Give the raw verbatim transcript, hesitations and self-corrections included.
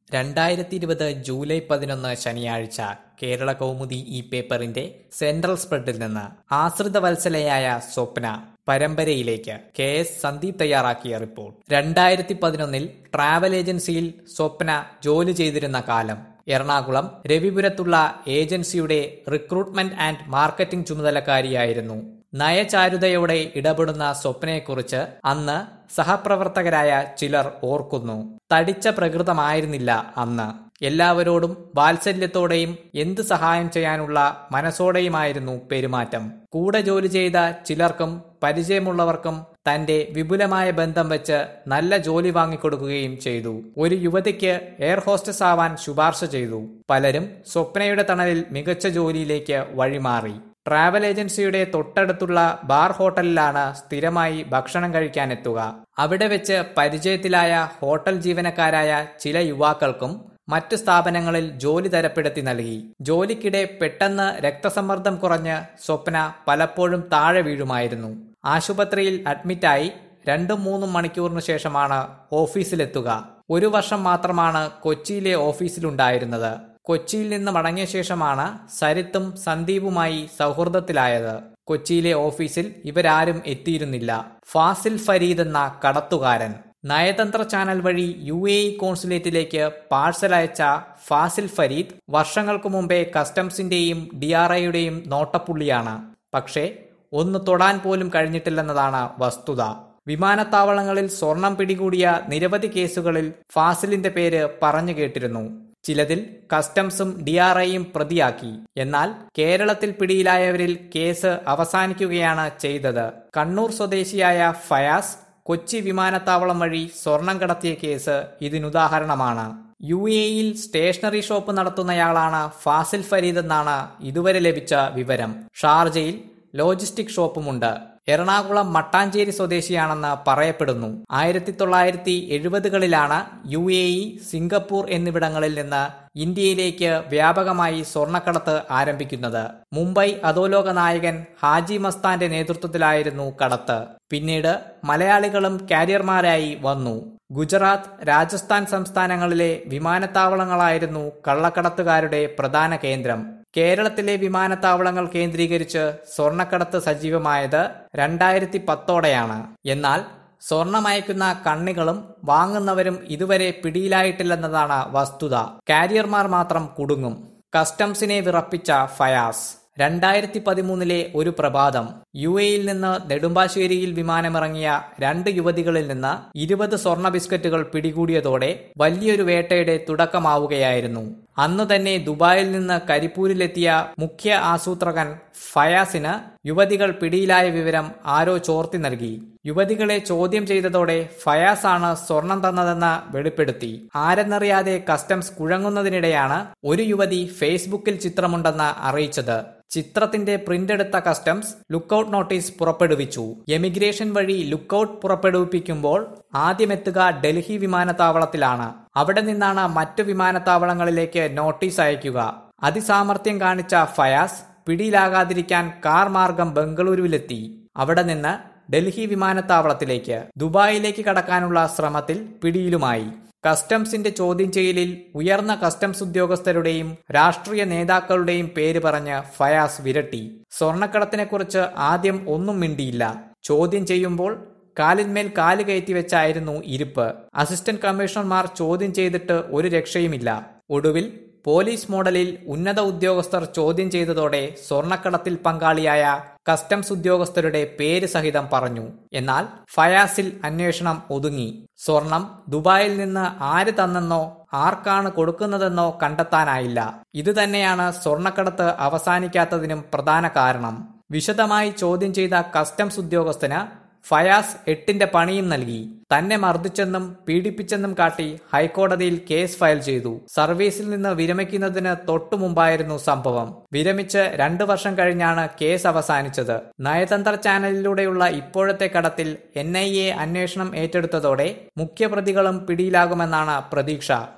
രണ്ടായിരത്തി ഇരുപത് ജൂലൈ പതിനൊന്ന് ശനിയാഴ്ച കേരള കൗമുദി ഈ പേപ്പറിന്റെ സെൻട്രൽ സ്പ്രെഡിൽ നിന്ന് ആശ്രിത വത്സലയായ സ്വപ്ന പരമ്പരയിലേക്ക് കെ എസ് സന്ദീപ് തയ്യാറാക്കിയ റിപ്പോർട്ട്. രണ്ടായിരത്തി പതിനൊന്നിൽ ട്രാവൽ ഏജൻസിയിൽ സ്വപ്ന ജോലി ചെയ്തിരുന്ന കാലം. എറണാകുളം രവിപുരത്തുള്ള ഏജൻസിയുടെ റിക്രൂട്ട്മെന്റ് ആൻഡ് മാർക്കറ്റിംഗ് ചുമതലക്കാരിയായിരുന്നു. നയചാരുതയോടെ ഇടപെടുന്ന സ്വപ്നയെക്കുറിച്ച് അന്ന് സഹപ്രവർത്തകരായ ചിലർ ഓർക്കുന്നു. തടിച്ച പ്രകൃതമായിരുന്നില്ല അന്ന്. എല്ലാവരോടും വാത്സല്യത്തോടെയും എന്ത് സഹായം ചെയ്യാനുള്ള മനസ്സോടെയുമായിരുന്നു പെരുമാറ്റം. കൂടെ ജോലി ചെയ്ത ചിലർക്കും പരിചയമുള്ളവർക്കും തന്റെ വിപുലമായ ബന്ധം വെച്ച് നല്ല ജോലി വാങ്ങിക്കൊടുക്കുകയും ചെയ്തു. ഒരു യുവതിക്ക് എയർ ഹോസ്റ്റസ് ആവാൻ ശുപാർശ ചെയ്തു. പലരും സ്വപ്നയുടെ തണലിൽ മികച്ച ജോലിയിലേക്ക് വഴിമാറി. ട്രാവൽ ഏജൻസിയുടെ തൊട്ടടുത്തുള്ള ബാർ ഹോട്ടലിലാണ് സ്ഥിരമായി ഭക്ഷണം കഴിക്കാനെത്തുക. അവിടെ വെച്ച് പരിചയത്തിലായ ഹോട്ടൽ ജീവനക്കാരായ ചില യുവാക്കൾക്കും മറ്റു സ്ഥാപനങ്ങളിൽ ജോലി തരപ്പെടുത്തി നൽകി. ജോലിക്കിടെ പെട്ടെന്ന് രക്തസമ്മർദ്ദം കുറഞ്ഞ് സ്വപ്ന പലപ്പോഴും താഴെ വീഴുമായിരുന്നു. ആശുപത്രിയിൽ അഡ്മിറ്റായി രണ്ടും മൂന്നും മണിക്കൂറിനു ശേഷമാണ് ഓഫീസിലെത്തുക. ഒരു വർഷം മാത്രമാണ് കൊച്ചിയിലെ ഓഫീസിലുണ്ടായിരുന്നത്. കൊച്ചിയിൽ നിന്ന് മടങ്ങിയ ശേഷമാണ് സരിത്തും സന്ദീപുമായി സൗഹൃദത്തിലായത്. കൊച്ചിയിലെ ഓഫീസിൽ ഇവരാരും എത്തിയിരുന്നില്ല. ഫാസിൽ ഫരീദ് എന്ന കടത്തുകാരൻ. നയതന്ത്ര ചാനൽ വഴി യു എ ഇ കോൺസുലേറ്റിലേക്ക് പാഴ്സൽ അയച്ച ഫാസിൽ ഫരീദ് വർഷങ്ങൾക്കു മുമ്പേ കസ്റ്റംസിന്റെയും ഡി ആർ ഐയുടെയും നോട്ടപ്പുള്ളിയാണ്. പക്ഷേ ഒന്ന് തൊടാൻ പോലും കഴിഞ്ഞിട്ടില്ലെന്നതാണ് വസ്തുത. വിമാനത്താവളങ്ങളിൽ സ്വർണം പിടികൂടിയ നിരവധി കേസുകളിൽ ഫാസിലിന്റെ പേര് പറഞ്ഞു കേട്ടിരുന്നു. ചിലതിൽ കസ്റ്റംസും ഡി ആർ ഐയും പ്രതിയാക്കി. എന്നാൽ കേരളത്തിൽ പിടിയിലായവരിൽ കേസ് അവസാനിക്കുകയാണ് ചെയ്തത്. കണ്ണൂർ സ്വദേശിയായ ഫയാസ് കൊച്ചി വിമാനത്താവളം വഴി സ്വർണം കടത്തിയ കേസ് ഇതിനുദാഹരണമാണ്. യു എ ഇയിൽ സ്റ്റേഷനറി ഷോപ്പ് നടത്തുന്നയാളാണ് ഫാസിൽ ഫരീദ് എന്നാണ് ഇതുവരെ ലഭിച്ച വിവരം. ഷാർജയിൽ ലോജിസ്റ്റിക് ഷോപ്പുമുണ്ട്. എറണാകുളം മട്ടാഞ്ചേരി സ്വദേശിയാണെന്ന് പറയപ്പെടുന്നു. ആയിരത്തി തൊള്ളായിരത്തി എഴുപതുകളിലാണ് യു എ ഇ, സിംഗപ്പൂർ എന്നിവിടങ്ങളിൽ നിന്ന് ഇന്ത്യയിലേക്ക് വ്യാപകമായി സ്വർണ്ണക്കടത്ത് ആരംഭിക്കുന്നത്. മുംബൈ അധോലോക നായകൻ ഹാജി മസ്താന്റെ നേതൃത്വത്തിലായിരുന്നു കടത്ത്. പിന്നീട് മലയാളികളും കാരിയർമാരായി വന്നു. ഗുജറാത്ത്, രാജസ്ഥാൻ സംസ്ഥാനങ്ങളിലെ വിമാനത്താവളങ്ങളായിരുന്നു കള്ളക്കടത്തുകാരുടെ പ്രധാന കേന്ദ്രം. കേരളത്തിലെ വിമാനത്താവളങ്ങൾ കേന്ദ്രീകരിച്ച് സ്വർണ്ണക്കടത്ത് സജീവമായത് രണ്ടായിരത്തി പത്തോടെയാണ്. എന്നാൽ സ്വർണമയക്കുന്ന കണ്ണികളും വാങ്ങുന്നവരും ഇതുവരെ പിടിയിലായിട്ടില്ലെന്നതാണ് വസ്തുത. കാരിയർമാർ മാത്രം കുടുങ്ങും. കസ്റ്റംസിനെ വിറപ്പിച്ച ഫയാസ്. രണ്ടായിരത്തി പതിമൂന്നിലെ ഒരു പ്രഭാതം യു എയിൽ നിന്ന് നെടുമ്പാശ്ശേരിയിൽ വിമാനമിറങ്ങിയ രണ്ട് യുവതികളിൽ നിന്ന് ഇരുപത് സ്വർണ്ണ ബിസ്ക്കറ്റുകൾ പിടികൂടിയതോടെ വലിയൊരു വേട്ടയുടെ തുടക്കമാവുകയായിരുന്നു. അന്നു തന്നെ ദുബായിൽ നിന്ന് കരിപ്പൂരിലെത്തിയ മുഖ്യ ആസൂത്രകൻ ഫയാസിന് യുവതികൾ പിടിയിലായ വിവരം ആരോ ചോർത്തി നൽകി. യുവതികളെ ചോദ്യം ചെയ്തതോടെ ഫയാസാണ് സ്വർണം തന്നതെന്ന് വെളിപ്പെടുത്തി. ആരെന്നറിയാതെ കസ്റ്റംസ് കുഴങ്ങുന്നതിനിടെയാണ് ഒരു യുവതി ഫേസ്ബുക്കിൽ ചിത്രമുണ്ടെന്ന് അറിയിച്ചത്. ചിത്രത്തിന്റെ പ്രിന്റ് എടുത്ത കസ്റ്റംസ് ലുക്കൌട്ട് നോട്ടീസ് പുറപ്പെടുവിച്ചു. എമിഗ്രേഷൻ വഴി ലുക്കൌട്ട് പുറപ്പെടുവിപ്പിക്കുമ്പോൾ ആദ്യമെത്തുക ഡൽഹി വിമാനത്താവളത്തിലാണ്. അവിടെ നിന്നാണ് മറ്റു വിമാനത്താവളങ്ങളിലേക്ക് നോട്ടീസ് അയക്കുക. അതിസാമർത്ഥ്യം കാണിച്ച ഫയാസ് പിടിയിലാകാതിരിക്കാൻ കാർ മാർഗം ബംഗളൂരുവിലെത്തി. അവിടെ നിന്ന് ഡൽഹി വിമാനത്താവളത്തിലേക്ക് ദുബായിലേക്ക് കടക്കാനുള്ള ശ്രമത്തിൽ പിടിയിലുമായി. കസ്റ്റംസിന്റെ ചോദ്യം ചെയ്യലിൽ ഉയർന്ന കസ്റ്റംസ് ഉദ്യോഗസ്ഥരുടെയും രാഷ്ട്രീയ നേതാക്കളുടെയും പേര് പറഞ്ഞ് ഫയാസ് വിരട്ടി. സ്വർണ്ണക്കടത്തിനെക്കുറിച്ച് ആദ്യം ഒന്നും മിണ്ടിയില്ല. ചോദ്യം ചെയ്യുമ്പോൾ കാലിന്മേൽ കാല് കയറ്റി വെച്ചായിരുന്നു ഇരിപ്പ്. അസിസ്റ്റന്റ് കമ്മീഷണർമാർ ചോദ്യം ചെയ്തിട്ട് ഒരു രക്ഷയുമില്ല. ഒടുവിൽ പോലീസ് മോഡലിൽ ഉന്നത ഉദ്യോഗസ്ഥർ ചോദ്യം ചെയ്തതോടെ സ്വർണ്ണക്കടത്തിൽ പങ്കാളിയായ കസ്റ്റംസ് ഉദ്യോഗസ്ഥരുടെ പേര് സഹിതം പറഞ്ഞു. എന്നാൽ ഫയാസിൽ അന്വേഷണം ഒതുങ്ങി. സ്വർണം ദുബായിൽ നിന്ന് ആര് തന്നെന്നോ ആർക്കാണ് കൊടുക്കുന്നതെന്നോ കണ്ടെത്താനായില്ല. ഇതുതന്നെയാണ് സ്വർണ്ണക്കടത്ത് അവസാനിക്കാത്തതിനും പ്രധാന കാരണം. വിശദമായി ചോദ്യം ചെയ്ത കസ്റ്റംസ് ഉദ്യോഗസ്ഥന് ഫയാസ് എട്ടിന്റെ പണിയും നൽകി. തന്നെ മർദ്ദിച്ചെന്നും പീഡിപ്പിച്ചെന്നും കാട്ടി ഹൈക്കോടതിയിൽ കേസ് ഫയൽ ചെയ്തു. സർവീസിൽ നിന്ന് വിരമിക്കുന്നതിന് തൊട്ടു മുമ്പായിരുന്നു സംഭവം. വിരമിച്ച് രണ്ടു വർഷം കഴിഞ്ഞാണ് കേസ് അവസാനിച്ചത്. നയതന്ത്ര ചാനലിലൂടെയുള്ള ഇപ്പോഴത്തെ കടത്തിൽ എൻ ഐ എ അന്വേഷണം ഏറ്റെടുത്തതോടെ മുഖ്യപ്രതികളും പിടിയിലാകുമെന്നാണ് പ്രതീക്ഷ.